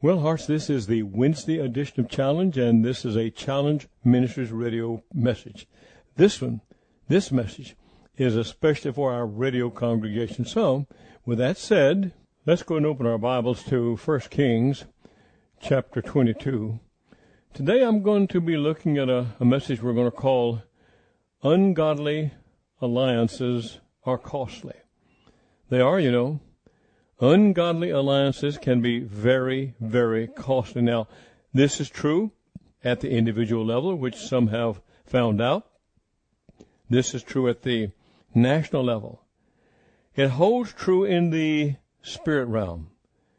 Well, Hearts, this is the Wednesday edition of Challenge, and this is a Challenge Ministries radio message. This message, is especially for our radio congregation. So, with that said, let's go and open our Bibles to 1 Kings chapter 22. Today I'm going to be looking at a message we're going to call Ungodly Alliances Are Costly. They are, you know. Ungodly alliances can be very, very costly. Now, this is true at the individual level, which some have found out. This is true at the national level. It holds true in the spirit realm,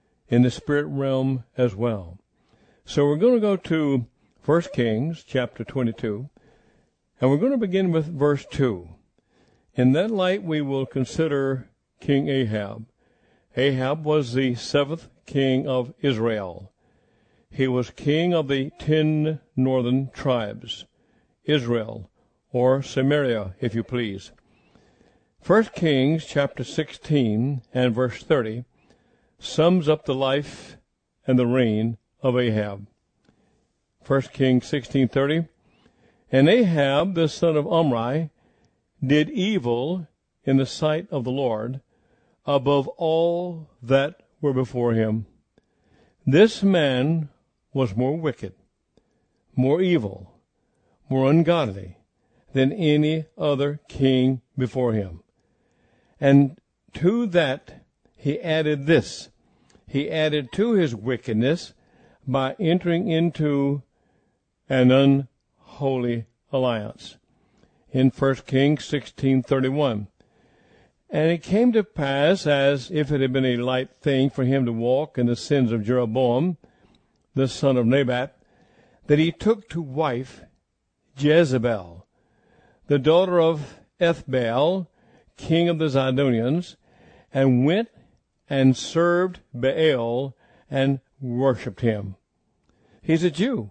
as well. So we're going to go to 1 Kings chapter 22, and we're going to begin with verse 2. In that light, we will consider King Ahab. Ahab was the 7th king of Israel. He was king of the 10 northern tribes, Israel, or Samaria, if you please. 1 Kings chapter 16 and verse 30 sums up the life and the reign of Ahab. 1 Kings 16:30, and Ahab the son of Omri did evil in the sight of the Lord, above all that were before him. This man was more wicked, more evil, more ungodly than any other king before him. And to that he added this. He added to his wickedness by entering into an unholy alliance. In 1 Kings 16:31, and it came to pass, as if it had been a light thing for him to walk in the sins of Jeroboam, the son of Nebat, that he took to wife Jezebel, the daughter of Ethbaal, king of the Zidonians, and went and served Baal and worshipped him. He's a Jew.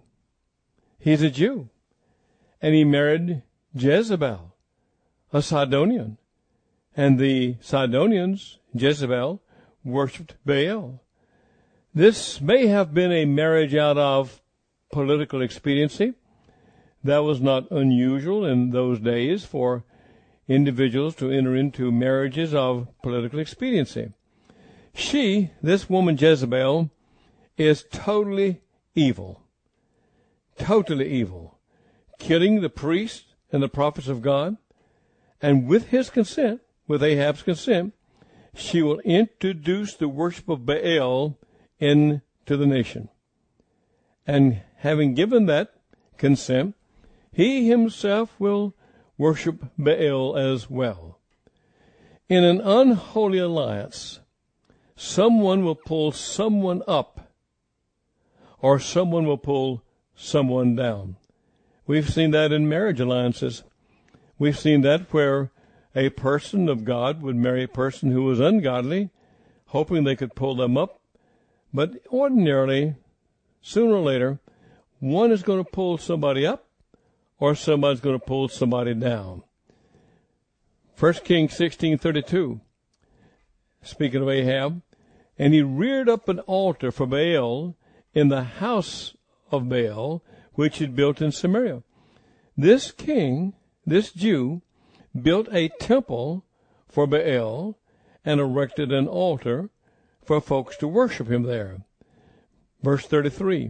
And he married Jezebel, a Sidonian. And the Sidonians, Jezebel, worshipped Baal. This may have been a marriage out of political expediency. That was not unusual in those days for individuals to enter into marriages of political expediency. This woman Jezebel, is totally evil. Totally evil. Killing the priests and the prophets of God, and with Ahab's consent, she will introduce the worship of Baal into the nation. And having given that consent, he himself will worship Baal as well. In an unholy alliance, someone will pull someone up, or someone will pull someone down. We've seen that in marriage alliances. We've seen that where a person of God would marry a person who was ungodly, hoping they could pull them up. But ordinarily, sooner or later, one is going to pull somebody up, or somebody's going to pull somebody down. 1 Kings 16:32, speaking of Ahab, and he reared up an altar for Baal in the house of Baal, which he'd built in Samaria. This king, this Jew, built a temple for Baal and erected an altar for folks to worship him there. Verse 33,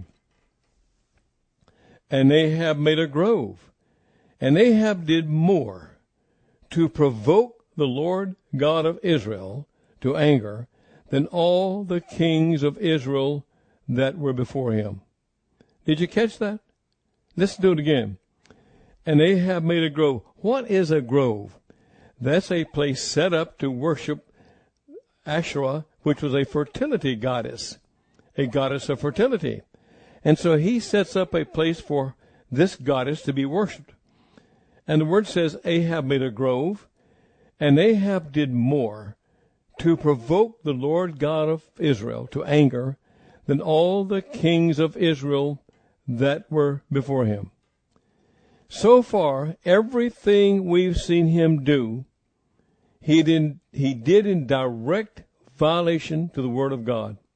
and Ahab made a grove, and Ahab did more to provoke the Lord God of Israel to anger than all the kings of Israel that were before him. Did you catch that? Let's do it again. And Ahab made a grove. What is a grove? That's a place set up to worship Asherah, which was a fertility goddess, a goddess of fertility. And so he sets up a place for this goddess to be worshipped. And the word says Ahab made a grove, and Ahab did more to provoke the Lord God of Israel to anger than all the kings of Israel that were before him. So far, everything we've seen him do, he did in direct violation to the Word of God.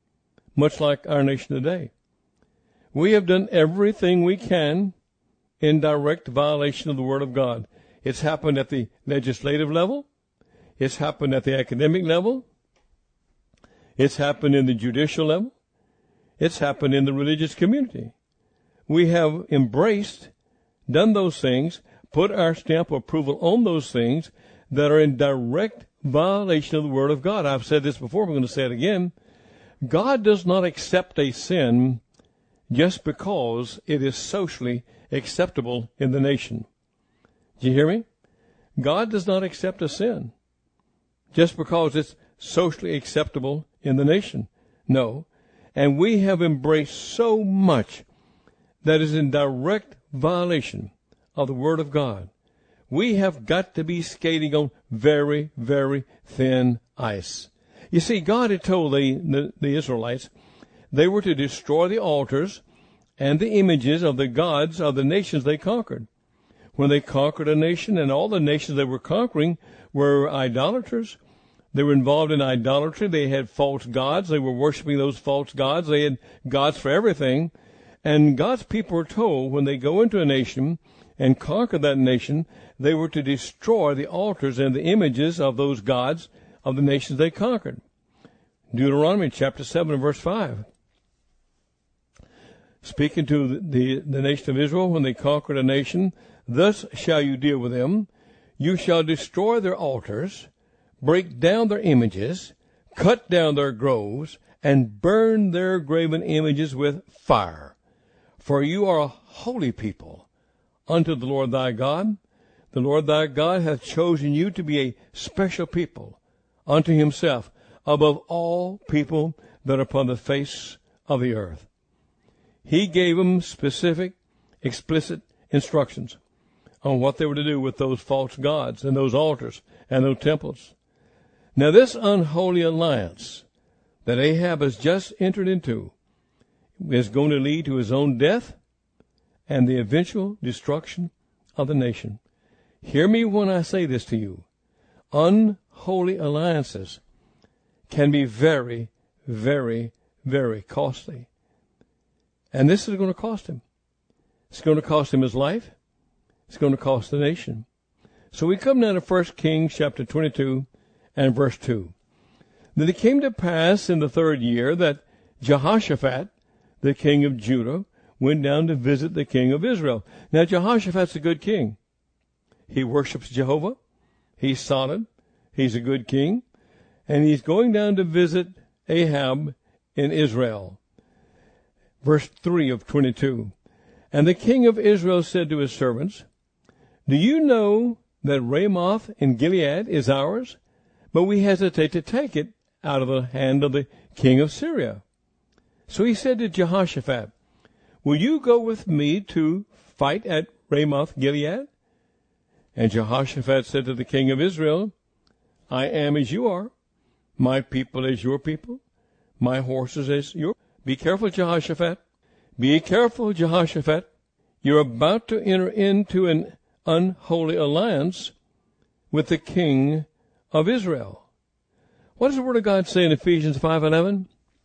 much like our nation today. We have done everything we can in direct violation of the Word of God. It's happened at the legislative level. It's happened at the academic level. It's happened in the judicial level. It's happened in the religious community. We have embraced, done those things, put our stamp of approval on those things that are in direct violation of the Word of God. I've said this before, I'm going to say it again. God does not accept a sin just because it is socially acceptable in the nation. Do you hear me? God does not accept a sin just because it's socially acceptable in the nation. No. And we have embraced so much that is in direct violation of the Word of God. We have got to be skating on very, very thin ice. You see, God had told the Israelites they were to destroy the altars and the images of the gods of the nations they conquered. When they conquered a nation, and all the nations they were conquering were idolaters, they were involved in idolatry. They had false gods. They were worshiping those false gods. They had gods for everything. And God's people were told when they go into a nation and conquer that nation, they were to destroy the altars and the images of those gods of the nations they conquered. Deuteronomy chapter 7 and verse 5. Speaking to the nation of Israel when they conquered a nation, thus shall you deal with them. You shall destroy their altars, break down their images, cut down their groves, and burn their graven images with fire. For you are a holy people unto the Lord thy God. The Lord thy God hath chosen you to be a special people unto himself above all people that are upon the face of the earth. He gave them specific, explicit instructions on what they were to do with those false gods and those altars and those temples. Now this unholy alliance that Ahab has just entered into is going to lead to his own death and the eventual destruction of the nation. Hear me when I say this to you. Unholy alliances can be very, very, very costly. And this is going to cost him. It's going to cost him his life. It's going to cost the nation. So we come now to 1 Kings chapter 22 and verse 2. Then it came to pass in the 3rd year that Jehoshaphat, the king of Judah, went down to visit the king of Israel. Now Jehoshaphat's a good king. He worships Jehovah. He's solid. He's a good king. And he's going down to visit Ahab in Israel. Verse 3 of 22. And the king of Israel said to his servants, Do you know that Ramoth in Gilead is ours? But we hesitate to take it out of the hand of the king of Syria. So he said to Jehoshaphat, Will you go with me to fight at Ramoth Gilead? And Jehoshaphat said to the king of Israel, I am as you are, my people as your people, my horses as your. Be careful, Jehoshaphat. Be careful, Jehoshaphat. You're about to enter into an unholy alliance with the king of Israel. What does the Word of God say in Ephesians 5:11?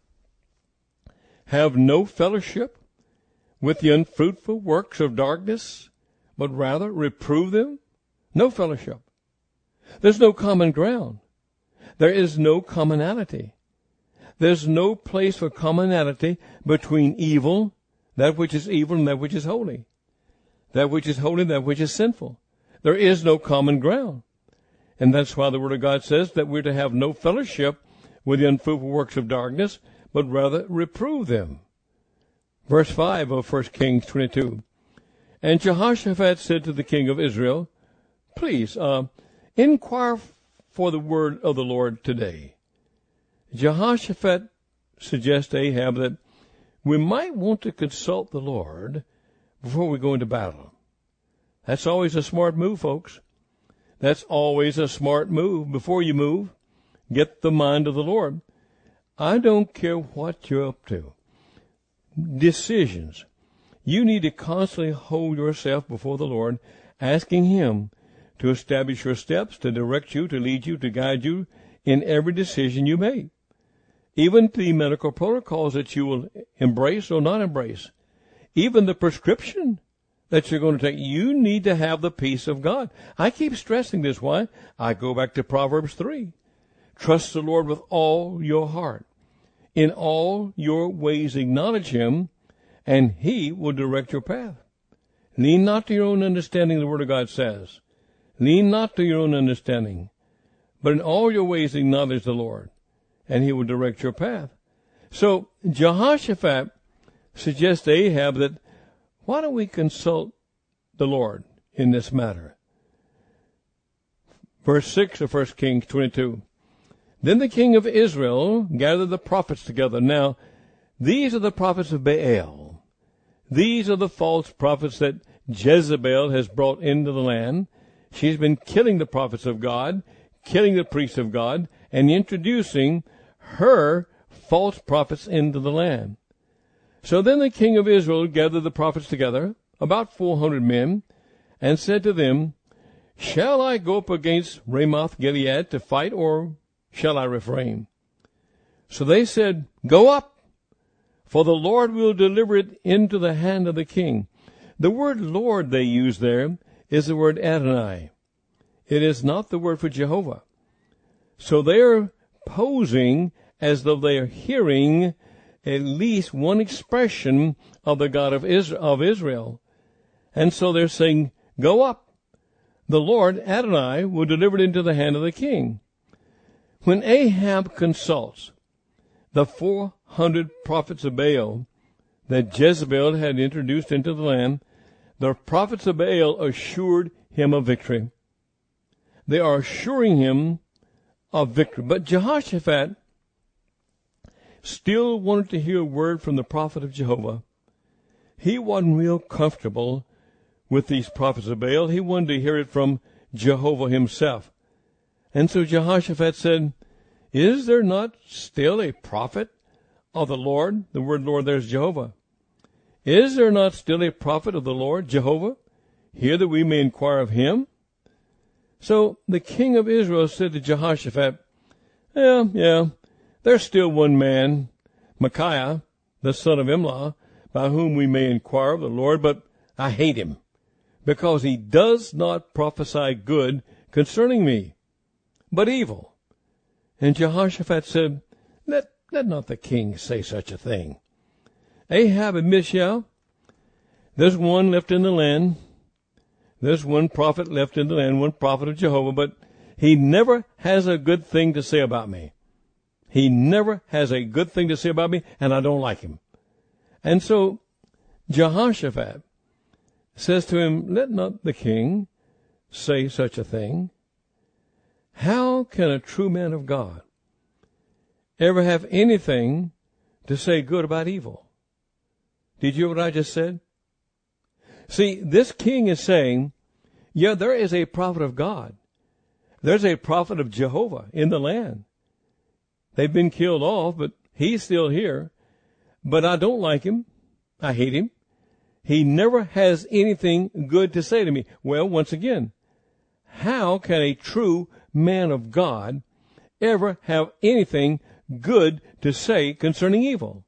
Have no fellowship with the unfruitful works of darkness, but rather reprove them. No fellowship. There's no common ground. There is no commonality. There's no place for commonality between evil, that which is evil, and that which is holy. That which is holy, that which is sinful. There is no common ground. And that's why the Word of God says that we're to have no fellowship with the unfruitful works of darkness, but rather reprove them. Verse 5 of 1 Kings 22. And Jehoshaphat said to the king of Israel, Please, inquire for the word of the Lord today. Jehoshaphat suggests to Ahab that we might want to consult the Lord before we go into battle. That's always a smart move, folks. That's always a smart move. Before you move, get the mind of the Lord. I don't care what you're up to. Decisions. You need to constantly hold yourself before the Lord, asking Him to establish your steps, to direct you, to lead you, to guide you in every decision you make. even the medical protocols that you will embrace or not embrace, even the prescription that you're going to take, you need to have the peace of God. I keep stressing this. Why? I go back to Proverbs 3. Trust the Lord with all your heart. In all your ways acknowledge him, and he will direct your path. Lean not to your own understanding, the Word of God says. Lean not to your own understanding, but in all your ways acknowledge the Lord, and he will direct your path. So Jehoshaphat suggests to Ahab that, why don't we consult the Lord in this matter? Verse 6 of 1 Kings 22. Then the king of Israel gathered the prophets together. Now, these are the prophets of Baal. These are the false prophets that Jezebel has brought into the land. She's been killing the prophets of God, killing the priests of God, and introducing her false prophets into the land. So then the king of Israel gathered the prophets together, about 400 men, and said to them, shall I go up against Ramoth Gilead to fight, or shall I refrain? So they said, go up, for the Lord will deliver it into the hand of the king. The word Lord they use there is the word Adonai. It is not the word for Jehovah. So they are posing as though they are hearing at least one expression of the God of Israel. And so they're saying, go up. The Lord, Adonai, will deliver it into the hand of the king. When Ahab consults the 400 prophets of Baal that Jezebel had introduced into the land, the prophets of Baal assured him of victory. They are assuring him of victory. But Jehoshaphat still wanted to hear a word from the prophet of Jehovah. He wasn't real comfortable with these prophets of Baal. He wanted to hear it from Jehovah himself. And so Jehoshaphat said, is there not still a prophet of the Lord? The word Lord there is Jehovah. Is there not still a prophet of the Lord, Jehovah, here that we may inquire of him? So the king of Israel said to Jehoshaphat, yeah, there's still one man, Micaiah, the son of Imlah, by whom we may inquire of the Lord, but I hate him, because he does not prophesy good concerning me, but evil. And Jehoshaphat said, let not the king say such a thing. Ahab and Mishael, there's one left in the land. There's one prophet left in the land, one prophet of Jehovah, but he never has a good thing to say about me. He never has a good thing to say about me, and I don't like him. And so Jehoshaphat says to him, let not the king say such a thing. How can a true man of God ever have anything to say good about evil? Did you hear what I just said? See, this king is saying, yeah, there is a prophet of God. There's a prophet of Jehovah in the land. They've been killed off, but he's still here. But I don't like him. I hate him. He never has anything good to say to me. Well, once again, how can a true man of God ever have anything good to say concerning evil?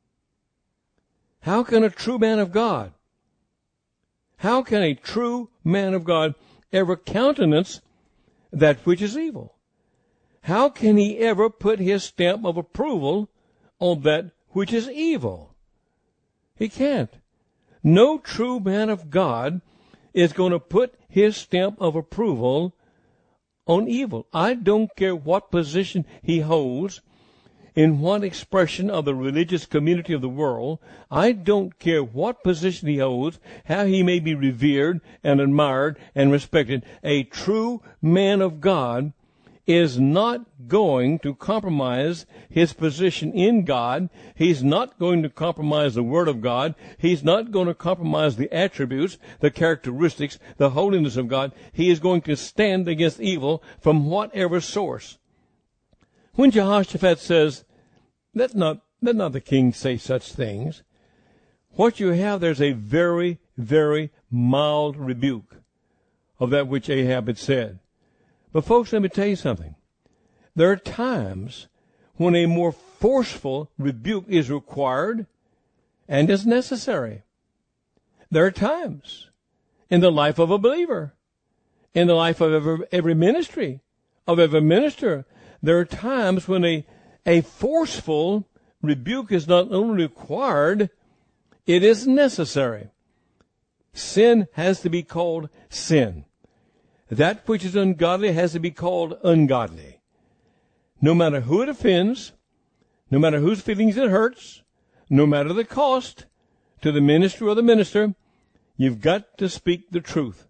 How can a true man of God, how can a true man of God ever countenance that which is evil? How can he ever put his stamp of approval on that which is evil? He can't. No true man of God is going to put his stamp of approval on evil. I don't care what position he holds in what expression of the religious community of the world. I don't care what position he holds, how he may be revered and admired and respected. A true man of God is not going to compromise his position in God. He's not going to compromise the Word of God. He's not going to compromise the attributes, the characteristics, the holiness of God. He is going to stand against evil from whatever source. When Jehoshaphat says, let not the king say such things, what you have there's a very, very mild rebuke of that which Ahab had said. But folks, let me tell you something. There are times when a more forceful rebuke is required and is necessary. There are times in the life of a believer, in the life of every ministry, of every minister, there are times when a forceful rebuke is not only required, it is necessary. Sin has to be called sin. That which is ungodly has to be called ungodly. No matter who it offends, no matter whose feelings it hurts, no matter the cost to the ministry or the minister, you've got to speak the truth.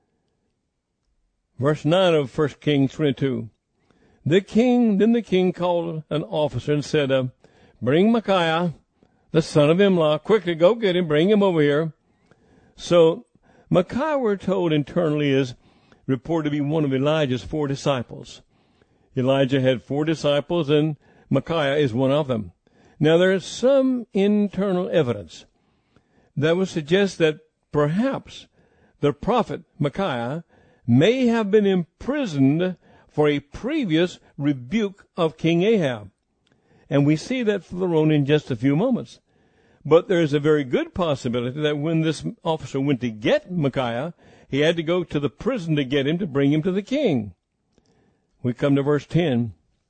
Verse 9 of 1 Kings 22. Then the king called an officer and said, bring Micaiah, the son of Imlah. Quickly, go get him, bring him over here. So Micaiah, we're told internally, is reported to be one of Elijah's 4 disciples. Elijah had 4 disciples, and Micaiah is one of them. Now, there is some internal evidence that would suggest that perhaps the prophet Micaiah may have been imprisoned for a previous rebuke of King Ahab. And we see that further on in just a few moments. But there is a very good possibility that when this officer went to get Micaiah, he had to go to the prison to get him, to bring him to the king. We come to verse 10.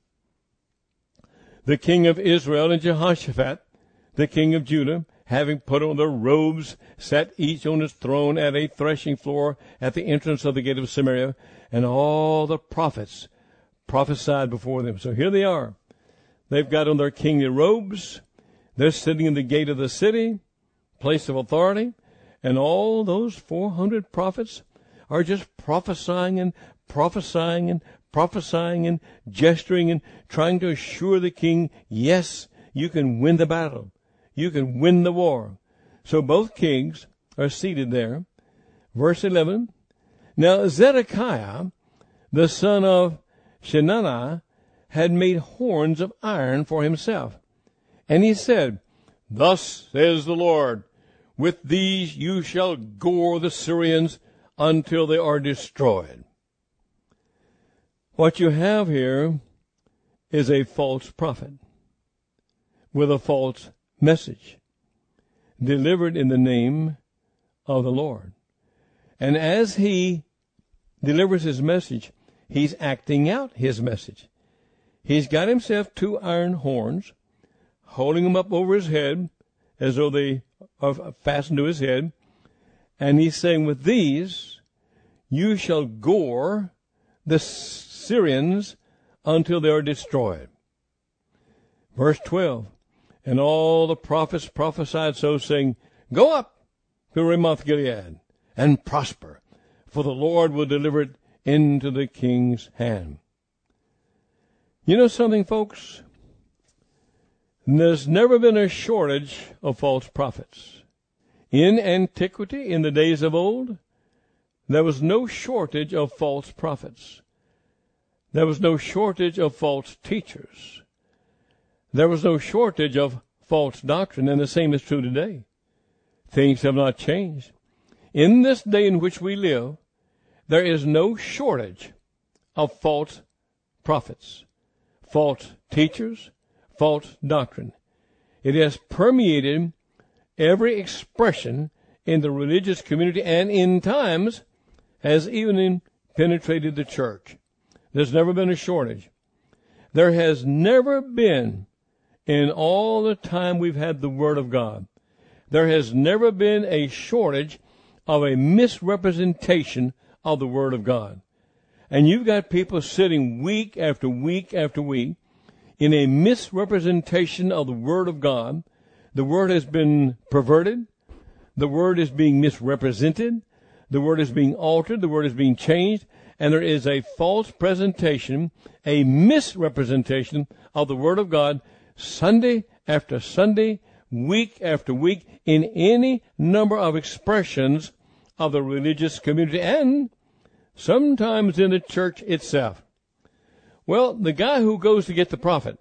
The king of Israel and Jehoshaphat, the king of Judah, having put on their robes, sat each on his throne at a threshing floor at the entrance of the gate of Samaria, and all the prophets prophesied before them. So here they are. They've got on their kingly robes. They're sitting in the gate of the city, place of authority, and all those 400 prophets are just prophesying and prophesying and prophesying and gesturing and trying to assure the king, yes, you can win the battle. You can win the war. So both kings are seated there. Verse 11. Now Zedekiah, the son of Shenaniah, had made horns of iron for himself. And he said, thus says the Lord, with these you shall gore the Syrians until they are destroyed. What you have here is a false prophet with a false message delivered in the name of the Lord. And as he delivers his message, he's acting out his message. He's got himself 2 iron horns, holding them up over his head as though they are fastened to his head. And he's saying, with these you shall gore the Syrians until they are destroyed. Verse 12. And all the prophets prophesied so, saying, go up to Ramoth Gilead and prosper, for the Lord will deliver it into the king's hand. You know something, folks? There's never been a shortage of false prophets. In antiquity, in the days of old, there was no shortage of false prophets. There was no shortage of false teachers. There was no shortage of false doctrine, and the same is true today. Things have not changed. In this day in which we live, there is no shortage of false prophets, false teachers, false doctrine. It has permeated every expression in the religious community, and in times has even penetrated the church. There's never been a shortage. There has never been, in all the time we've had the Word of God, there has never been a shortage of a misrepresentation of the Word of God. And you've got people sitting week after week after week in a misrepresentation of the Word of God. The Word has been perverted. The Word is being misrepresented. The Word is being altered. The Word is being changed. And there is a false presentation, a misrepresentation of the Word of God Sunday after Sunday, week after week, in any number of expressions of the religious community and sometimes in the church itself. Well, the guy who goes to get the prophet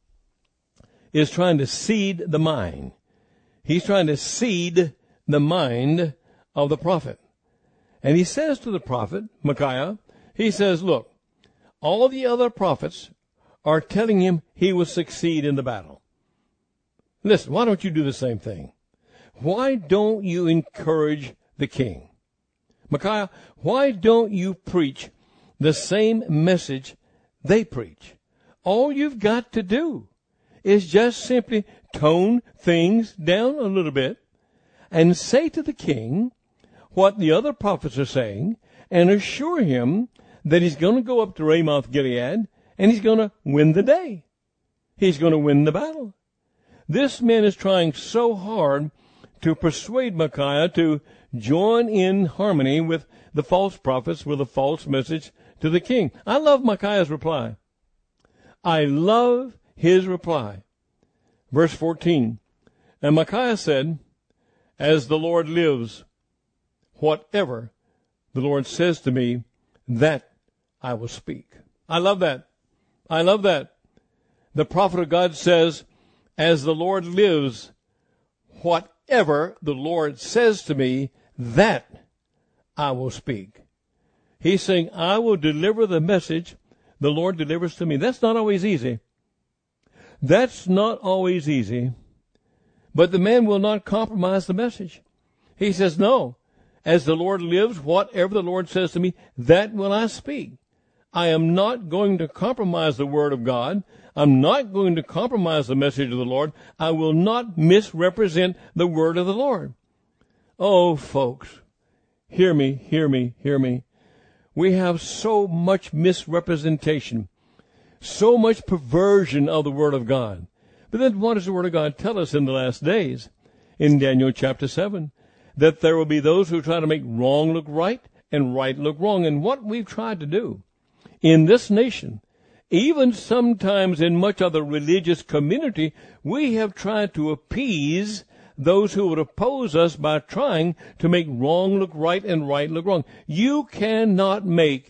is trying to seed the mind. He's trying to seed the mind of the prophet. And he says to the prophet, Micaiah, he says, look, all the other prophets are telling him he will succeed in the battle. Listen, why don't you do the same thing? Why don't you encourage the king? Micaiah, why don't you preach the same message they preach? All you've got to do is just simply tone things down a little bit and say to the king what the other prophets are saying and assure him that he's going to go up to Ramoth Gilead and he's going to win the day. He's going to win the battle. This man is trying so hard to persuade Micaiah to join in harmony with the false prophets with a false message to the king. I love Micaiah's reply. I love his reply. Verse 14, and Micaiah said, as the Lord lives, whatever the Lord says to me, that I will speak. I love that. I love that. The prophet of God says, as the Lord lives, whatever the Lord says to me, that I will speak. He's saying, I will deliver the message the Lord delivers to me. That's not always easy. That's not always easy. But the man will not compromise the message. He says, no, as the Lord lives, whatever the Lord says to me, that will I speak. I am not going to compromise the word of God. I'm not going to compromise the message of the Lord. I will not misrepresent the word of the Lord. Oh, folks, hear me, hear me, hear me. We have so much misrepresentation, so much perversion of the word of God. But then what does the word of God tell us in the last days? In Daniel chapter 7, that there will be those who try to make wrong look right and right look wrong. And what we've tried to do in this nation, even sometimes in much of the religious community, we have tried to appease those who would oppose us by trying to make wrong look right and right look wrong. You cannot make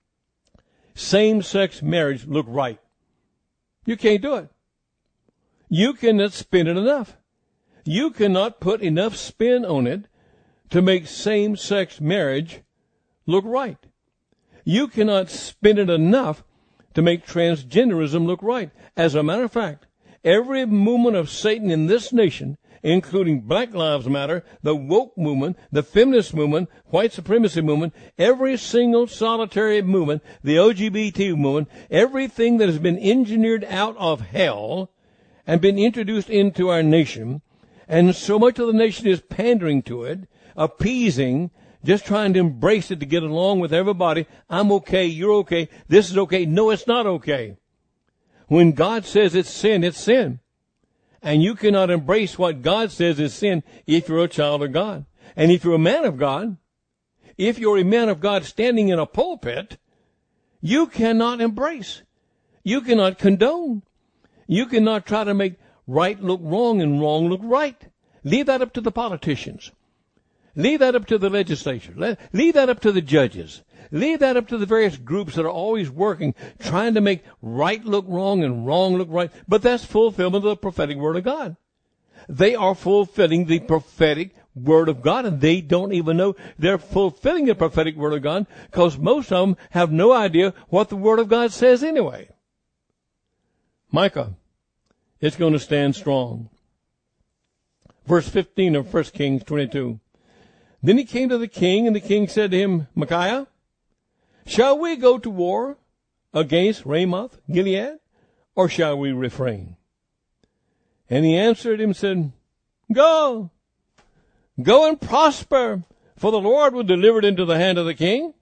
same-sex marriage look right. You can't do it. You cannot spin it enough. You cannot put enough spin on it to make same-sex marriage look right. You cannot spin it enough to make transgenderism look right. As a matter of fact, every movement of Satan in this nation, including Black Lives Matter, the woke movement, the feminist movement, white supremacy movement, every single solitary movement, the LGBT movement, everything that has been engineered out of hell and been introduced into our nation, and so much of the nation is pandering to it, appeasing, just trying to embrace it to get along with everybody. I'm okay, you're okay, this is okay. No, it's not okay. When God says it's sin, it's sin. And you cannot embrace what God says is sin if you're a child of God. And if you're a man of God, if you're a man of God standing in a pulpit, you cannot embrace. You cannot condone. You cannot try to make right look wrong and wrong look right. Leave that up to the politicians. Leave that up to the legislature. Leave that up to the judges. Leave that up to the various groups that are always working, trying to make right look wrong and wrong look right. But that's fulfillment of the prophetic word of God. They are fulfilling the prophetic word of God, and they don't even know they're fulfilling the prophetic word of God, because most of them have no idea what the word of God says anyway. Micah, it's going to stand strong. Verse 15 of 1 Kings 22. Then he came to the king, and the king said to him, Micaiah, shall we go to war against Ramoth Gilead, or shall we refrain? And he answered him and said, Go and prosper, for the Lord will deliver it into the hand of the king.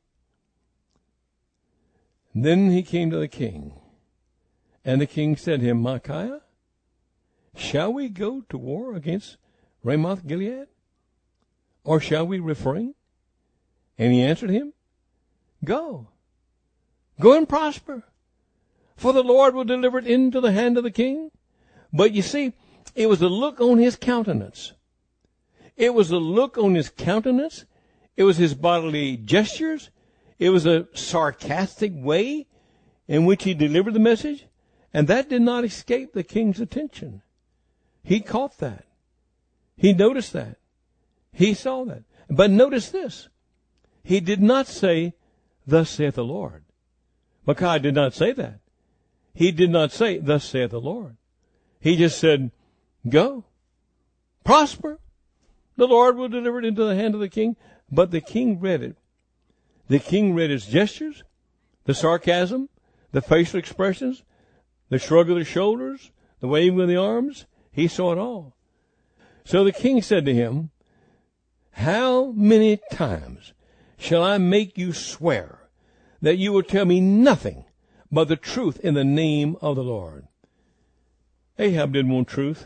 Then he came to the king, and the king said to him, Micaiah, shall we go to war against Ramoth Gilead, or shall we refrain? And he answered him, Go and prosper, for the Lord will deliver it into the hand of the king. But you see, it was the look on his countenance. It was the look on his countenance. It was his bodily gestures. It was a sarcastic way in which he delivered the message. And that did not escape the king's attention. He caught that. He noticed that. He saw that. But notice this. He did not say, Thus saith the Lord. Micaiah did not say that. he did not say, thus saith the Lord. He just said, go, prosper. The Lord will deliver it into the hand of the king. But the king read it. The king read his gestures, the sarcasm, the facial expressions, the shrug of the shoulders, the waving of the arms. He saw it all. So the king said to him, how many times shall I make you swear that you will tell me nothing but the truth in the name of the Lord? Ahab didn't want truth.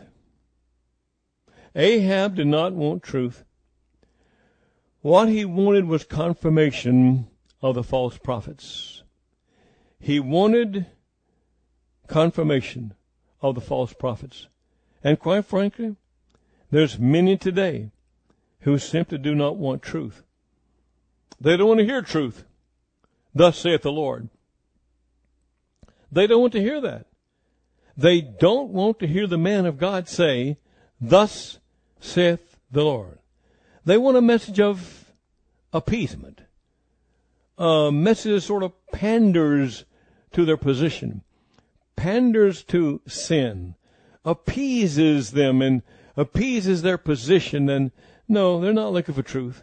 Ahab did not want truth. What he wanted was confirmation of the false prophets. He wanted confirmation of the false prophets. And quite frankly, there's many today who simply do not want truth. They don't want to hear truth. Thus saith the Lord. They don't want to hear that. They don't want to hear the man of God say, thus saith the Lord. They want a message of appeasement. A message that sort of panders to their position, panders to sin, appeases them and appeases their position. And no, they're not looking for truth.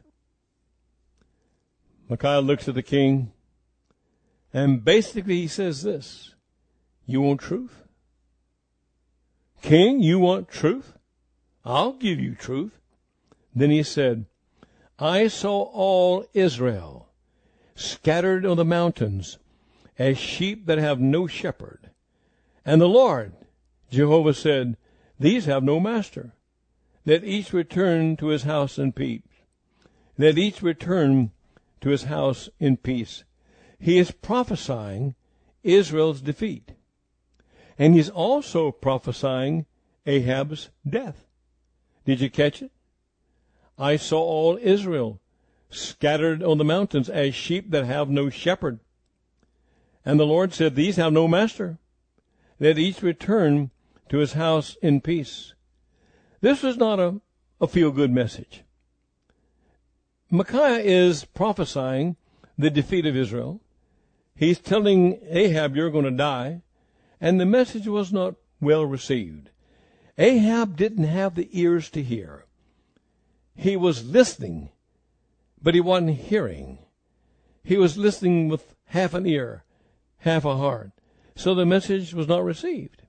Micaiah looks at the king, and basically he says this, you want truth? King, you want truth? I'll give you truth. Then he said, I saw all Israel scattered on the mountains as sheep that have no shepherd. And the Lord, Jehovah, said, these have no master. Let each return to his house in peace. Let each return to his house in peace. He is prophesying Israel's defeat. And he's also prophesying Ahab's death. Did you catch it? I saw all Israel scattered on the mountains as sheep that have no shepherd. And the Lord said, these have no master. Let each return to his house in peace. This was not a feel-good message. Micaiah is prophesying the defeat of Israel. He's telling Ahab, you're going to die. And the message was not well received. Ahab didn't have the ears to hear. He was listening, but he wasn't hearing. He was listening with half an ear, half a heart. So the message was not received.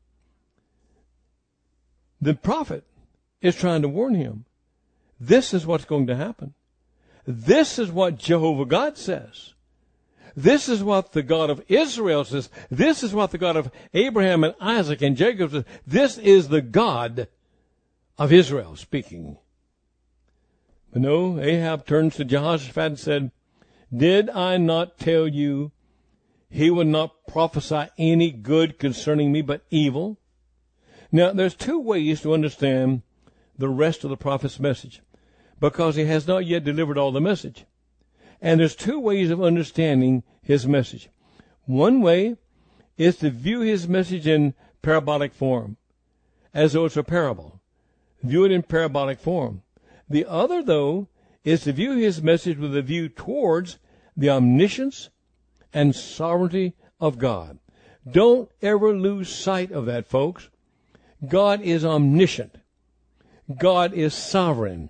The prophet is trying to warn him. This is what's going to happen. This is what Jehovah God says. This is what the God of Israel says. This is what the God of Abraham and Isaac and Jacob says. This is the God of Israel speaking. But no, Ahab turns to Jehoshaphat and said, did I not tell you he would not prophesy any good concerning me but evil? Now, there's two ways to understand the rest of the prophet's message, because he has not yet delivered all the message. And there's two ways of understanding his message. One way is to view his message in parabolic form, as though it's a parable. View it in parabolic form. The other, though, is to view his message with a view towards the omniscience and sovereignty of God. Don't ever lose sight of that, folks. God is omniscient. God is sovereign.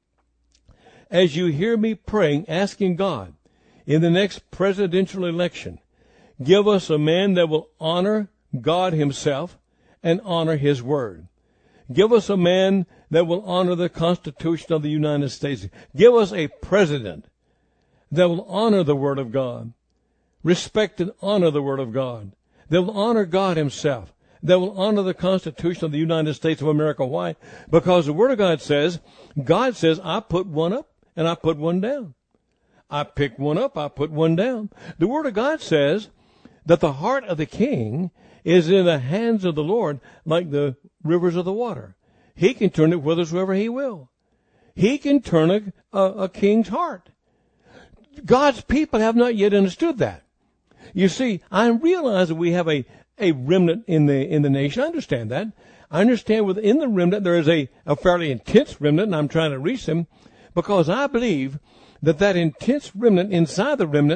As you hear me praying, asking God, in the next presidential election, give us a man that will honor God himself and honor his word. Give us a man that will honor the Constitution of the United States. Give us a president that will honor the word of God, respect and honor the word of God, that will honor God himself, that will honor the Constitution of the United States of America. Why? Because the word of God says, I put one up and I put one down. I pick one up, I put one down. The word of God says that the heart of the king is in the hands of the Lord like the rivers of the water. He can turn it whithersoever he will. He can turn a king's heart. God's people have not yet understood that. You see, I realize that we have a remnant in the nation. I understand that. I understand within the remnant there is a fairly intense remnant, and I'm trying to reach them, because I believe that intense remnant inside the remnant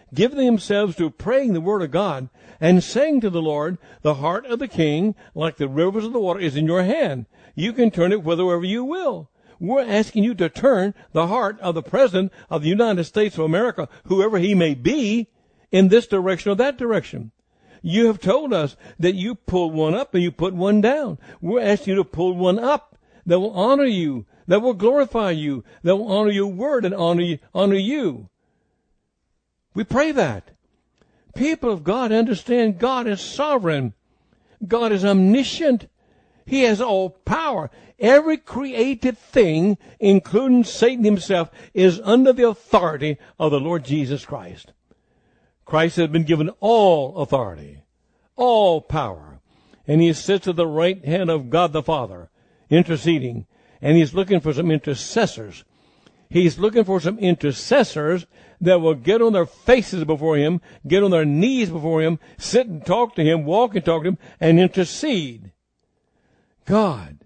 giving themselves to praying the word of God and saying to the Lord, the heart of the king, like the rivers of the water, is in your hand. You can turn it whithersoever you will. We're asking you to turn the heart of the President of the United States of America, whoever he may be, in this direction or that direction. You have told us that you pull one up and you put one down. We're asking you to pull one up that will honor you, that will glorify you, that will honor your word and honor you. We pray that. People of God understand God is sovereign. God is omniscient. He has all power. Every created thing, including Satan himself, is under the authority of the Lord Jesus Christ. Christ has been given all authority, all power, and he sits at the right hand of God the Father, interceding, and he's looking for some intercessors. He's looking for some intercessors that will get on their faces before him, get on their knees before him, sit and talk to him, walk and talk to him, and intercede. God,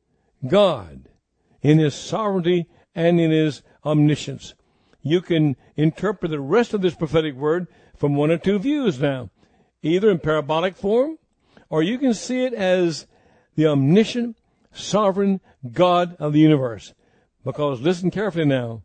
in his sovereignty and in his omniscience. You can interpret the rest of this prophetic word from one or two views now, either in parabolic form, or you can see it as the omniscient, sovereign God of the universe. Because listen carefully now.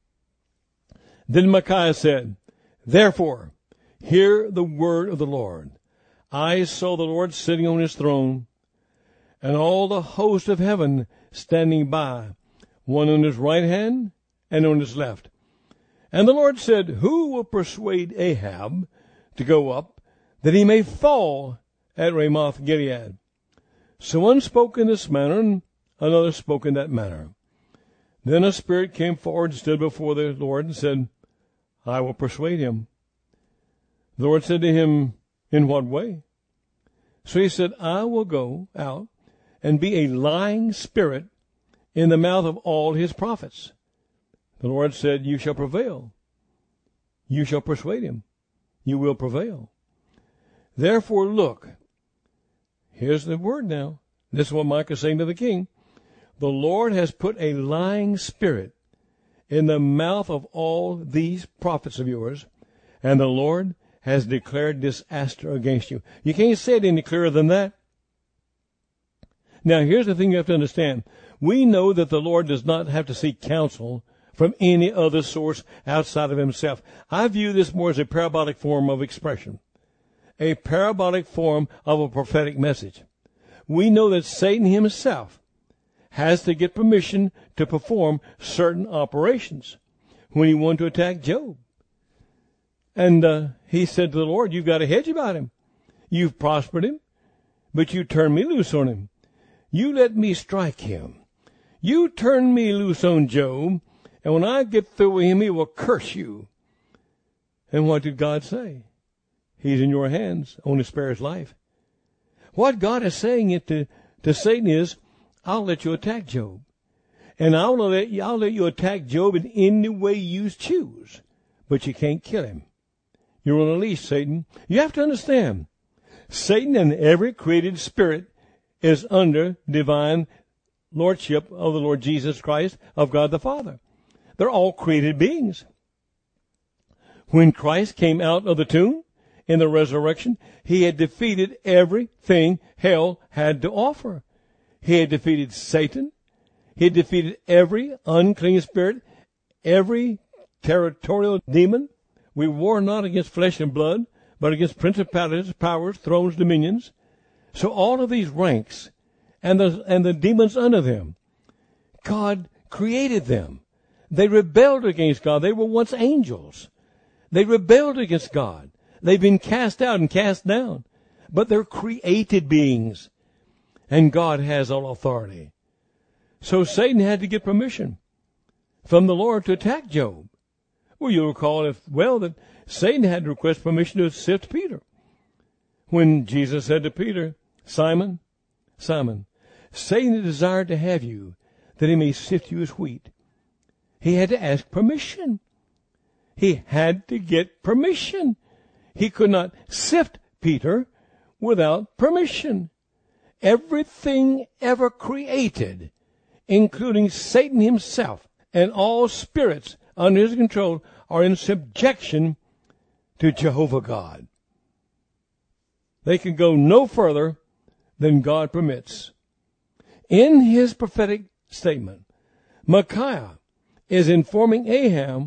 Then Micaiah said, therefore, hear the word of the Lord. I saw the Lord sitting on his throne, and all the host of heaven standing by, one on his right hand and on his left. And the Lord said, who will persuade Ahab to go up, that he may fall at Ramoth Gilead? So one spoke in this manner, and another spoke in that manner. Then a spirit came forward and stood before the Lord and said, I will persuade him. The Lord said to him, in what way? So he said, I will go out and be a lying spirit in the mouth of all his prophets. The Lord said, you shall prevail. You shall persuade him. You will prevail. Therefore look. Here's the word now. This is what Micah is saying to the king. The Lord has put a lying spirit in the mouth of all these prophets of yours, and the Lord has declared disaster against you. You can't say it any clearer than that. Now, here's the thing you have to understand. We know that the Lord does not have to seek counsel from any other source outside of himself. I view this more as a parabolic form of expression, a parabolic form of a prophetic message. We know that Satan himself has to get permission to perform certain operations. When he wanted to attack Job, and he said to the Lord, you've got a hedge about him. You've prospered him, but you turn me loose on him. You let me strike him. You turn me loose on Job, and when I get through with him, he will curse you. And what did God say? He's in your hands, only spare his life. What God is saying it to Satan is, I'll let you attack Job. And I'll let you attack Job in any way you choose. But you can't kill him. You're on a leash, Satan. You have to understand, Satan and every created spirit is under divine lordship of the Lord Jesus Christ, of God the Father. They're all created beings. When Christ came out of the tomb in the resurrection, he had defeated everything hell had to offer. He had defeated Satan. He had defeated every unclean spirit, every territorial demon. We war not against flesh and blood, but against principalities, powers, thrones, dominions. So all of these ranks and the demons under them, God created them. They rebelled against God. They were once angels. They rebelled against God. They've been cast out and cast down. But they're created beings. And God has all authority. So Satan had to get permission from the Lord to attack Job. Well, you'll recall that Satan had to request permission to sift Peter. When Jesus said to Peter, Simon, Simon, Satan desired to have you, that he may sift you as wheat. He had to ask permission. He had to get permission. He could not sift Peter without permission. Everything ever created, including Satan himself and all spirits under his control, are in subjection to Jehovah God. They can go no further than God permits. In his prophetic statement, Micaiah is informing Ahab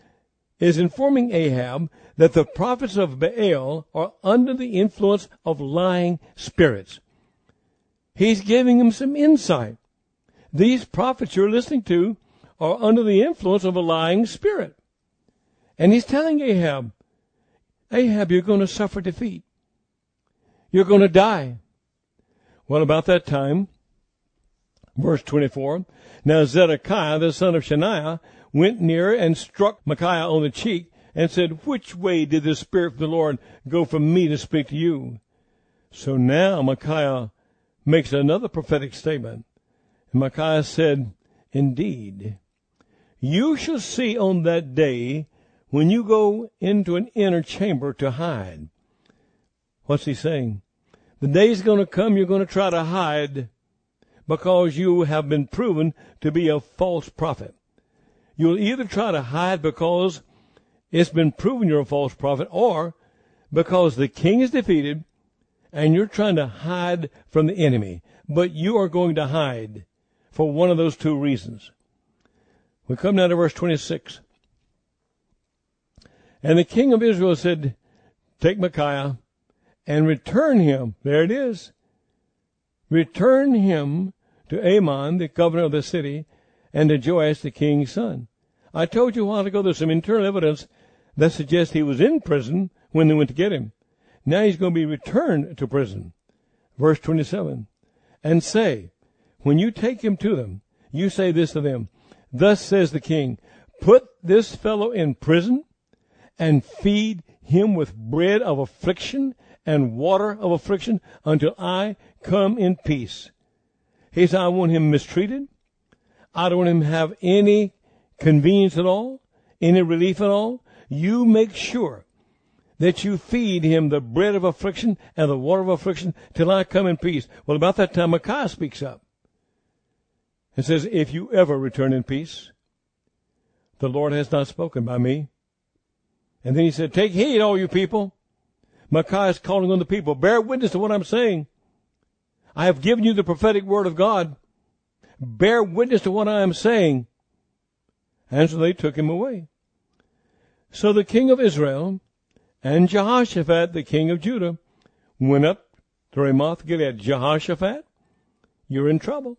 that the prophets of Baal are under the influence of lying spirits. He's giving him some insight. These prophets you're listening to are under the influence of a lying spirit. And he's telling Ahab, you're going to suffer defeat. You're going to die. Well, about that time, verse 24, now Zedekiah, the son of Shaniah, went near and struck Micaiah on the cheek and said, which way did the Spirit of the Lord go from me to speak to you? So now Micaiah makes another prophetic statement. And Micaiah said, indeed, you shall see on that day when you go into an inner chamber to hide. What's he saying? The day's going to come you're going to try to hide because you have been proven to be a false prophet. You'll either try to hide because it's been proven you're a false prophet, or because the king is defeated and you're trying to hide from the enemy. But you are going to hide for one of those two reasons. We come now to verse 26. And the king of Israel said, take Micaiah and return him. There it is. Return him to Amon, the governor of the city, and to Joash, the king's son. I told you a while ago there's some internal evidence that suggests he was in prison when they went to get him. Now he's going to be returned to prison. Verse 27. And say, when you take him to them, you say this to them, thus says the king, put this fellow in prison and feed him with bread of affliction and water of affliction until I come in peace. He said, I want him mistreated. I don't want him to have any convenience at all, any relief at all. You make sure that you feed him the bread of affliction and the water of affliction till I come in peace. Well, about that time, Micaiah speaks up and says, if you ever return in peace, the Lord has not spoken by me. And then he said, take heed, all you people. Micaiah is calling on the people. Bear witness to what I'm saying. I have given you the prophetic word of God. Bear witness to what I am saying. And so they took him away. So the king of Israel and Jehoshaphat, the king of Judah, went up to Ramoth Gilead. Jehoshaphat, you're in trouble.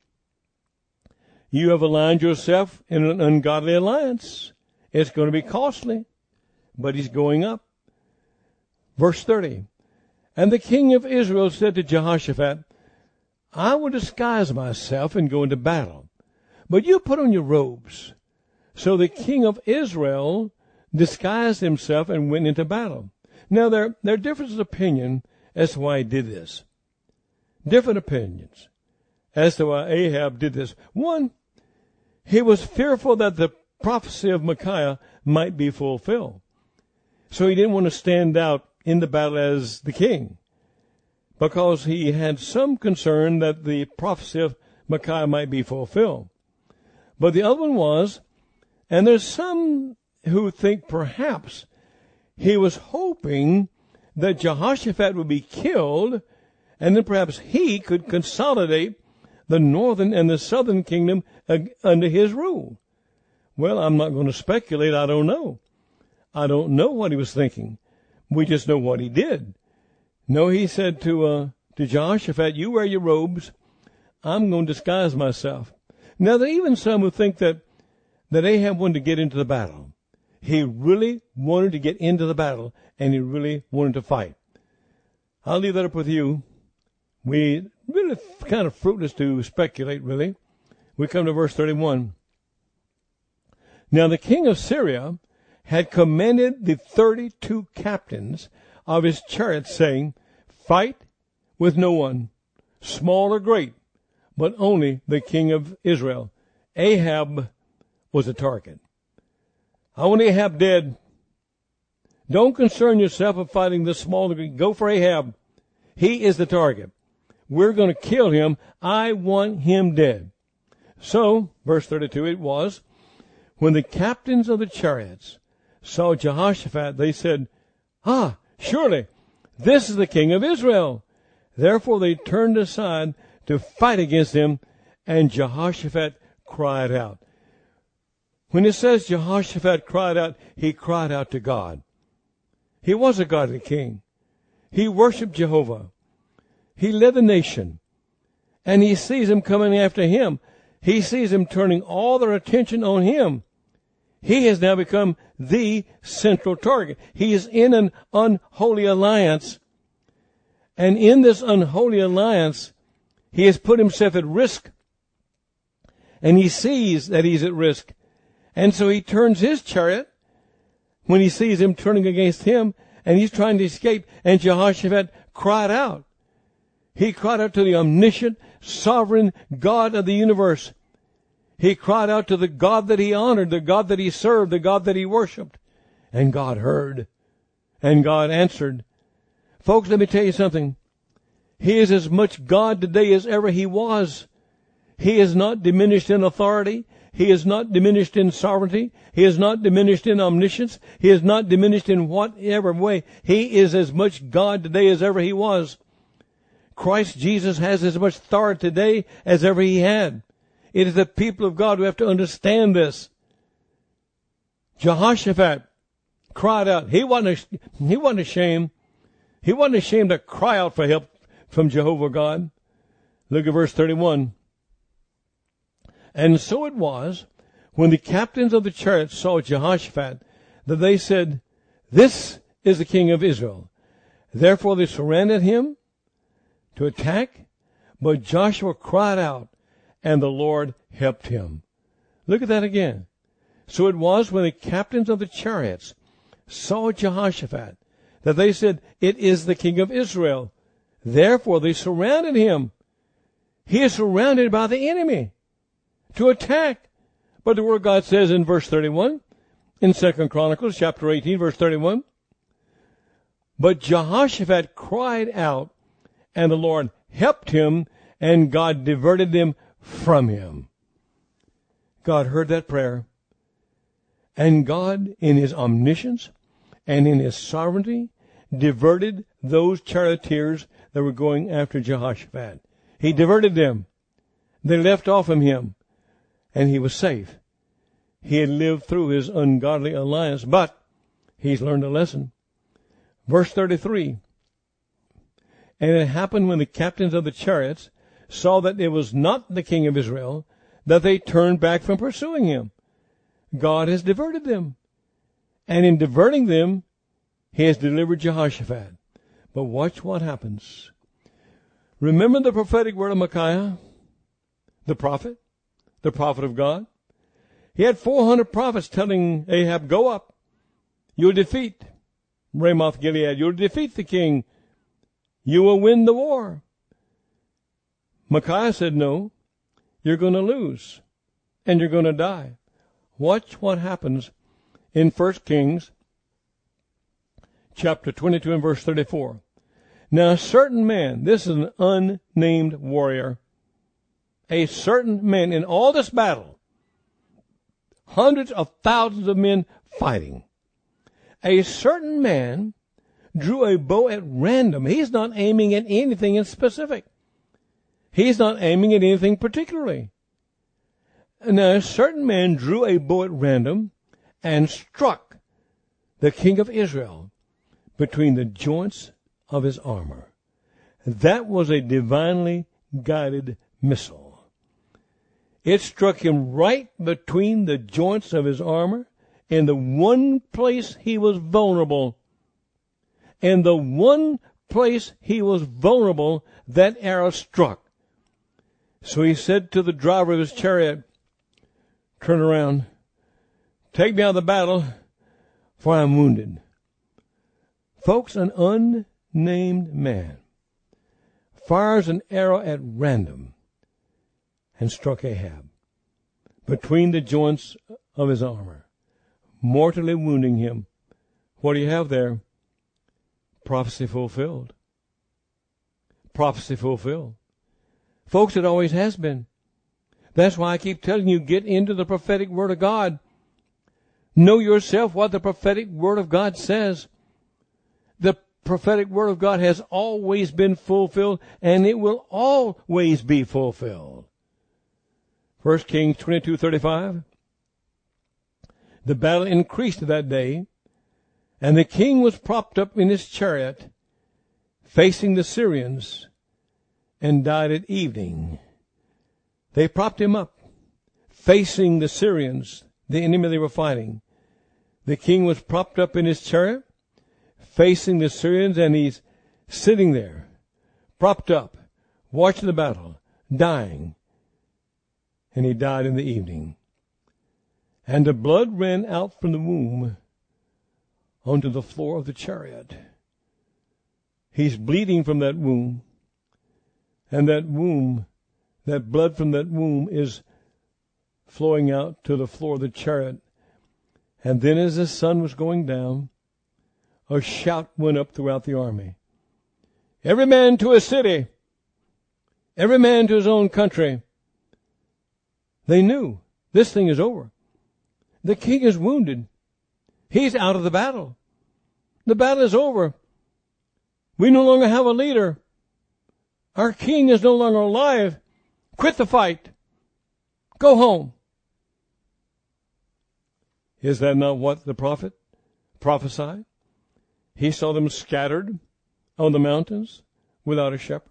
You have aligned yourself in an ungodly alliance. It's going to be costly, but he's going up. Verse 30. And the king of Israel said to Jehoshaphat, I will disguise myself and go into battle, but you put on your robes. So the king of Israel disguised himself and went into battle. Now, there are differences of opinion as to why he did this. Different opinions as to why Ahab did this. One, he was fearful that the prophecy of Micaiah might be fulfilled. So he didn't want to stand out in the battle as the king, because he had some concern that the prophecy of Micaiah might be fulfilled. But the other one was, and there's some who think perhaps he was hoping that Jehoshaphat would be killed, and then perhaps he could consolidate the northern and the southern kingdom under his rule. Well, I'm not going to speculate. I don't know. I don't know what he was thinking. We just know what he did. No, he said to Jehoshaphat, you wear your robes. I'm going to disguise myself. Now, there are even some who think that Ahab wanted to get into the battle. He really wanted to get into the battle, and he really wanted to fight. I'll leave that up with you. We really kind of fruitless to speculate, really. We come to verse 31. Now the king of Syria had commanded the 32 captains of his chariots, saying, fight with no one, small or great, but only the king of Israel. Ahab was a target. I want Ahab dead. Don't concern yourself with fighting the small or great. Go for Ahab. He is the target. We're going to kill him. I want him dead. So, verse 32, it was, when the captains of the chariots saw Jehoshaphat, they said, Surely this is the king of Israel. Therefore they turned aside to fight against him, and Jehoshaphat cried out. When it says Jehoshaphat cried out, he cried out to God. He was a godly king. He worshiped Jehovah. He led the nation. And he sees him coming after him. He sees him turning all their attention on him. He has now become the central target. He is in an unholy alliance. And in this unholy alliance, he has put himself at risk. And he sees that he's at risk. And so he turns his chariot when he sees him turning against him, and he's trying to escape. And Jehoshaphat cried out. He cried out to the omniscient, sovereign God of the universe. He cried out to the God that he honored, the God that he served, the God that he worshiped. And God heard. And God answered. Folks, let me tell you something. He is as much God today as ever he was. He is not diminished in authority. He is not diminished in sovereignty. He is not diminished in omniscience. He is not diminished in whatever way. He is as much God today as ever he was. Christ Jesus has as much authority today as ever he had. It is the people of God who have to understand this. Jehoshaphat cried out. He wasn't ashamed. He wasn't ashamed to cry out for help from Jehovah God. Look at verse 31. And so it was, when the captains of the chariots saw Jehoshaphat, that they said, "This is the king of Israel." Therefore they surrounded him to attack, but Joshua cried out, and the Lord helped him. Look at that again. So it was, when the captains of the chariots saw Jehoshaphat, that they said, "It is the king of Israel." Therefore they surrounded him. He is surrounded by the enemy to attack. But the word of God says in verse 31, in 2 Chronicles chapter 18, verse 31, but Jehoshaphat cried out, and the Lord helped him, and God diverted them from him. God heard that prayer. And God, in his omniscience and in his sovereignty, diverted those charioteers that were going after Jehoshaphat. He diverted them. They left off from him, and he was safe. He had lived through his ungodly alliance, but he's learned a lesson. Verse 33. And it happened, when the captains of the chariots saw that it was not the king of Israel, that they turned back from pursuing him. God has diverted them. And in diverting them, he has delivered Jehoshaphat. But watch what happens. Remember the prophetic word of Micaiah, the prophet of God? He had 400 prophets telling Ahab, "Go up. You'll defeat Ramoth Gilead. You'll defeat the king. You will win the war." Micaiah said, "No, you're going to lose, and you're going to die." Watch what happens in 1 Kings chapter 22 and verse 34. Now a certain man, this is an unnamed warrior, a certain man in all this battle, hundreds of thousands of men fighting, a certain man drew a bow at random. He's not aiming at anything in specific. He's not aiming at anything particularly. Now, a certain man drew a bow at random and struck the king of Israel between the joints of his armor. That was a divinely guided missile. It struck him right between the joints of his armor, in the one place he was vulnerable. In the one place he was vulnerable, that arrow struck. So he said to the driver of his chariot, "Turn around. Take me out of the battle, for I am wounded." Folks, an unnamed man fires an arrow at random and struck Ahab between the joints of his armor, mortally wounding him. What do you have there? Prophecy fulfilled. Prophecy fulfilled. Folks, it always has been. That's why I keep telling you, get into the prophetic word of God. Know yourself what the prophetic word of God says. prophetic word of God has always been fulfilled, and it will always be fulfilled. 1 Kings 22:35. The battle increased that day, and the king was propped up in his chariot, facing the Syrians, and died at evening. They propped him up, facing the Syrians, the enemy they were fighting. The king was propped up in his chariot, facing the Syrians, and he's sitting there, propped up, watching the battle, dying. And he died in the evening. And the blood ran out from the womb onto the floor of the chariot. He's bleeding from that womb. And that blood from that womb is flowing out to the floor of the chariot. And then as the sun was going down, a shout went up throughout the army. Every man to his city. Every man to his own country. They knew this thing is over. The king is wounded. He's out of the battle. The battle is over. We no longer have a leader. Our king is no longer alive. Quit the fight. Go home. Is that not what the prophet prophesied? He saw them scattered on the mountains without a shepherd.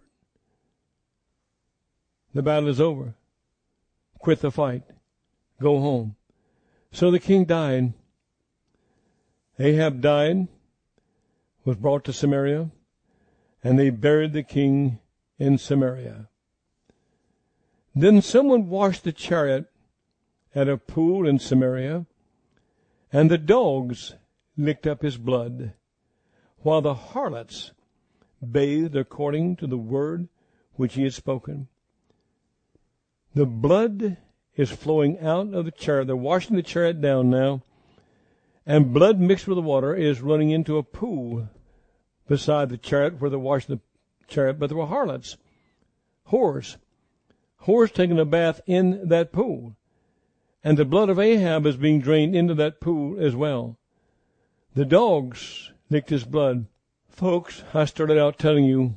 The battle is over. Quit the fight. Go home. So the king died. Ahab died, was brought to Samaria, and they buried the king in Samaria. Then someone washed the chariot at a pool in Samaria, and the dogs licked up his blood, while the harlots bathed according to the word which he had spoken. The blood is flowing out of the chariot. They're washing the chariot down now, and blood mixed with the water is running into a pool beside the chariot where they're washing the chariot. But there were harlots, whores taking a bath in that pool. And the blood of Ahab is being drained into that pool as well. The dogs licked his blood. Folks, I started out telling you,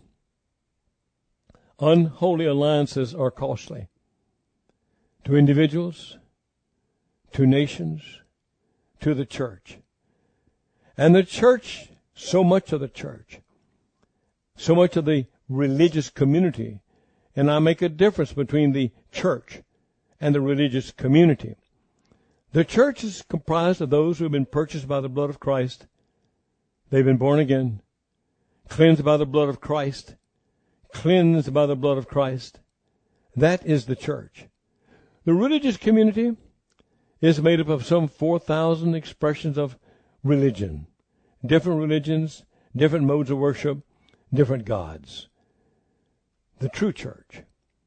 unholy alliances are costly. To individuals, to nations, to the church. And the church, so much of the church, so much of the religious community, and I make a difference between the church and the religious community. The church is comprised of those who have been purchased by the blood of Christ. They've been born again, cleansed by the blood of Christ, cleansed by the blood of Christ. That is the church. The religious community is made up of some 4,000 expressions of religion. Different religions, different modes of worship, different gods. The true church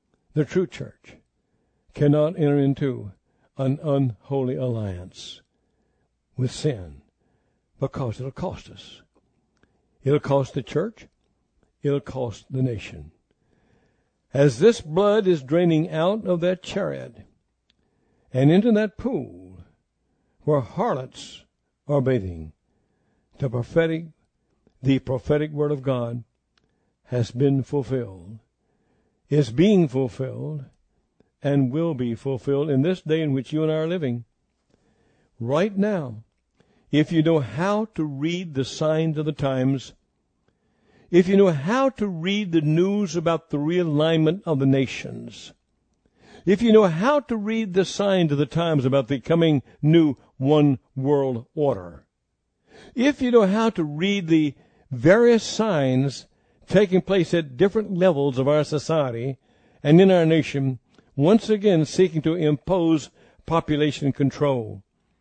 cannot enter into an unholy alliance with sin because it'll cost us. It'll cost the church. It'll cost the nation. As this blood is draining out of that chariot and into that pool where harlots are bathing, the prophetic word of God has been fulfilled, is being fulfilled, and will be fulfilled in this day in which you and I are living. Right now, if you know how to read the signs of the times, if you know how to read the news about the realignment of the nations, if you know how to read the signs of the times about the coming new one world order, if you know how to read the various signs taking place at different levels of our society and in our nation, once again seeking to impose population control.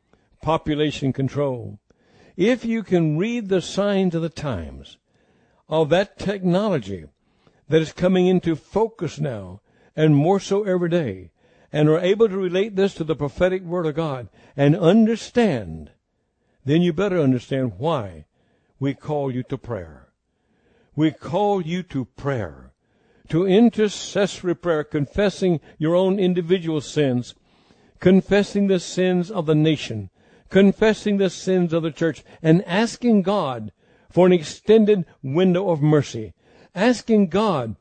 If you can read the signs of the times of that technology that is coming into focus now, and more so every day, and are able to relate this to the prophetic word of God and understand, then you better understand why we call you to prayer. We call you to prayer, to intercessory prayer, confessing your own individual sins, confessing the sins of the nation, confessing the sins of the church, and asking God for an extended window of mercy, asking God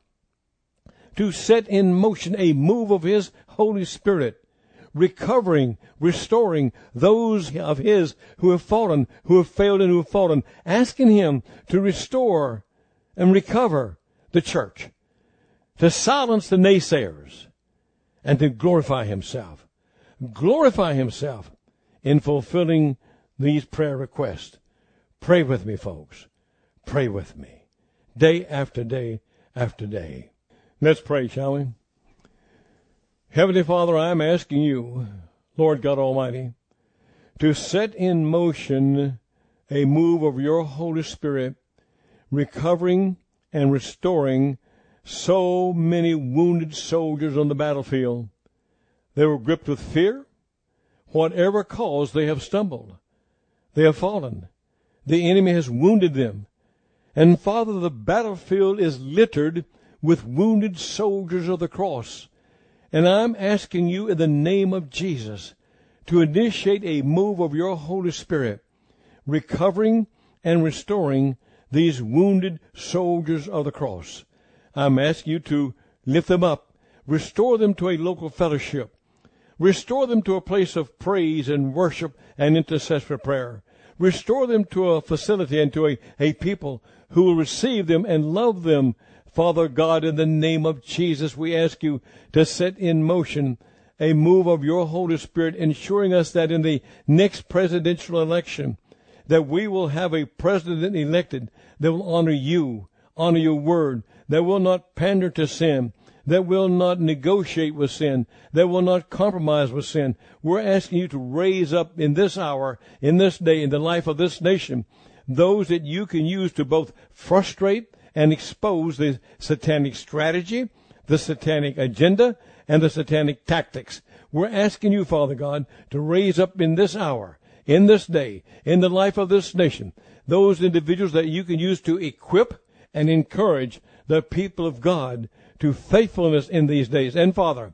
to set in motion a move of His Holy Spirit, recovering, restoring those of His who have fallen, who have failed and who have fallen, asking Him to restore and recover the church, to silence the naysayers, and to glorify Himself. Glorify Himself in fulfilling these prayer requests. Pray with me, folks. Pray with me. Day after day after day. Let's pray, shall we? Heavenly Father, I am asking you, Lord God Almighty, to set in motion a move of your Holy Spirit, recovering and restoring so many wounded soldiers on the battlefield. They were gripped with fear. Whatever cause, they have stumbled. They have fallen. The enemy has wounded them. And Father, the battlefield is littered with wounded soldiers of the cross. And I'm asking you in the name of Jesus to initiate a move of your Holy Spirit, recovering and restoring these wounded soldiers of the cross. I'm asking you to lift them up, restore them to a local fellowship, restore them to a place of praise and worship and intercessory prayer. Restore them to a facility and to a people who will receive them and love them. Father God, in the name of Jesus, we ask you to set in motion a move of your Holy Spirit, ensuring us that in the next presidential election, that we will have a president elected that will honor you, honor your word, that will not pander to sin, that will not negotiate with sin, that will not compromise with sin. We're asking you to raise up in this hour, in this day, in the life of this nation, those that you can use to both frustrate and expose the satanic strategy, the satanic agenda, and the satanic tactics. We're asking you, Father God, to raise up in this hour, in this day, in the life of this nation, those individuals that you can use to equip and encourage the people of God to faithfulness in these days. And Father,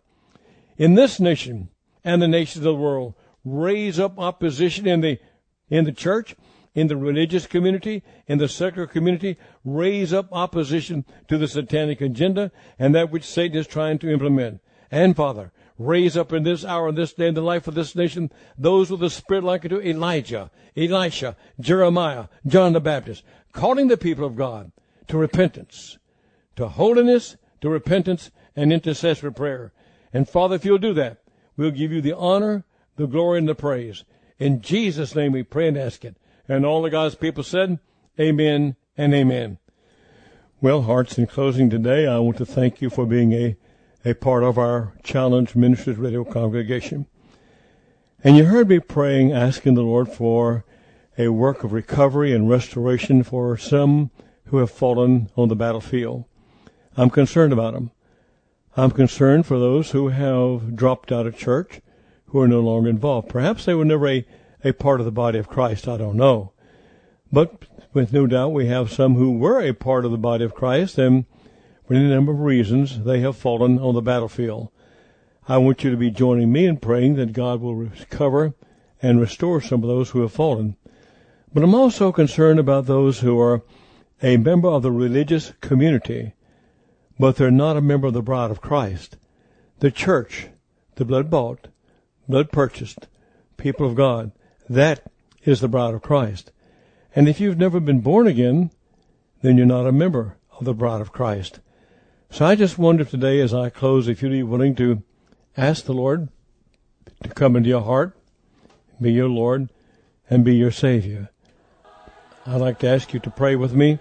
in this nation and the nations of the world, raise up opposition in the church, in the religious community, in the secular community. Raise up opposition to the satanic agenda and that which Satan is trying to implement. And Father, raise up in this hour, in this day, in the life of this nation, those with a spirit like unto Elijah, Elisha, Jeremiah, John the Baptist, calling the people of God to repentance, to holiness, to repentance and intercessory prayer. And Father, if you'll do that, we'll give you the honor, the glory, and the praise. In Jesus' name we pray and ask it. And all of God's people said, amen and amen. Well, hearts, in closing today, I want to thank you for being a part of our Challenge Ministries Radio congregation. And you heard me praying, asking the Lord for a work of recovery and restoration for some who have fallen on the battlefield. I'm concerned about them. I'm concerned for those who have dropped out of church, who are no longer involved. Perhaps they were never a part of the body of Christ. I don't know. But with no doubt we have some who were a part of the body of Christ, and for any number of reasons they have fallen on the battlefield. I want you to be joining me in praying that God will recover and restore some of those who have fallen. But I'm also concerned about those who are a member of the religious community, but they're not a member of the bride of Christ. The church, the blood-bought, blood-purchased people of God, that is the bride of Christ. And if you've never been born again, then you're not a member of the bride of Christ. So I just wonder today as I close, if you'd be willing to ask the Lord to come into your heart, be your Lord, and be your Savior. I'd like to ask you to pray with me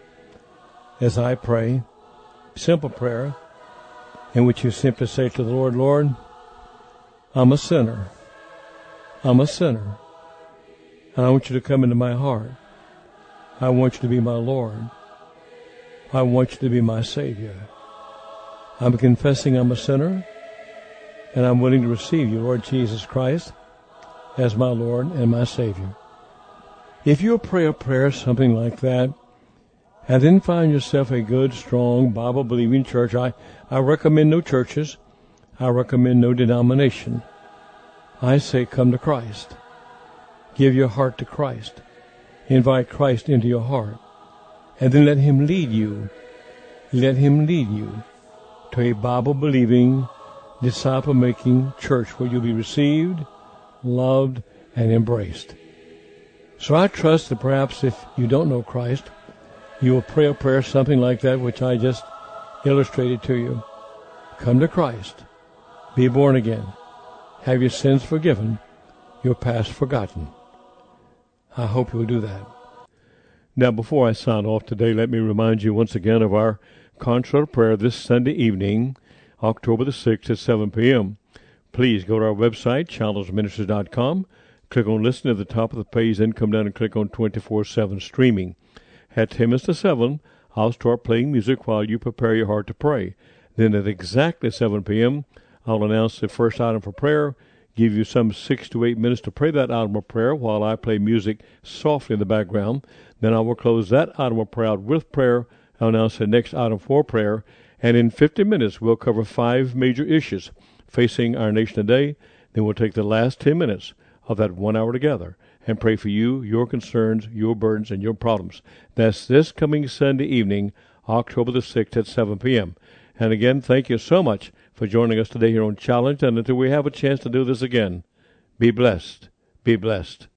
as I pray. Simple prayer in which you simply say to the Lord, Lord, I'm a sinner. I'm a sinner. And I want you to come into my heart. I want you to be my Lord. I want you to be my Savior. I'm confessing I'm a sinner, and I'm willing to receive you, Lord Jesus Christ, as my Lord and my Savior. If you'll pray a prayer something like that, and then find yourself a good, strong, Bible-believing church, I recommend no churches. I recommend no denomination. I say come to Christ. Give your heart to Christ. Invite Christ into your heart. and then let Him lead you. Let Him lead you to a Bible-believing, disciple-making church where you'll be received, loved, and embraced. So I trust that perhaps if you don't know Christ, you will pray a prayer something like that which I just illustrated to you. Come to Christ. Be born again. Have your sins forgiven, your past forgotten. I hope you'll do that. Now, before I sign off today, let me remind you once again of our concert of prayer this Sunday evening, October the 6th at 7 p.m. Please go to our website, challengeministries.com, click on Listen at the top of the page, then come down and click on 24/7 Streaming. At 10 minutes to 7, I'll start playing music while you prepare your heart to pray. Then at exactly 7 p.m., I'll announce the first item for prayer, give you some 6 to 8 minutes to pray that item of prayer while I play music softly in the background. Then I will close that item of prayer out with prayer. I'll announce the next item for prayer. And in 50 minutes, we'll cover 5 major issues facing our nation today. Then we'll take the last 10 minutes of that 1 hour together and pray for you, your concerns, your burdens, and your problems. That's this coming Sunday evening, October the 6th at 7 p.m. And again, thank you so much for joining us today here on Challenge. And until we have a chance to do this again, be blessed. Be blessed.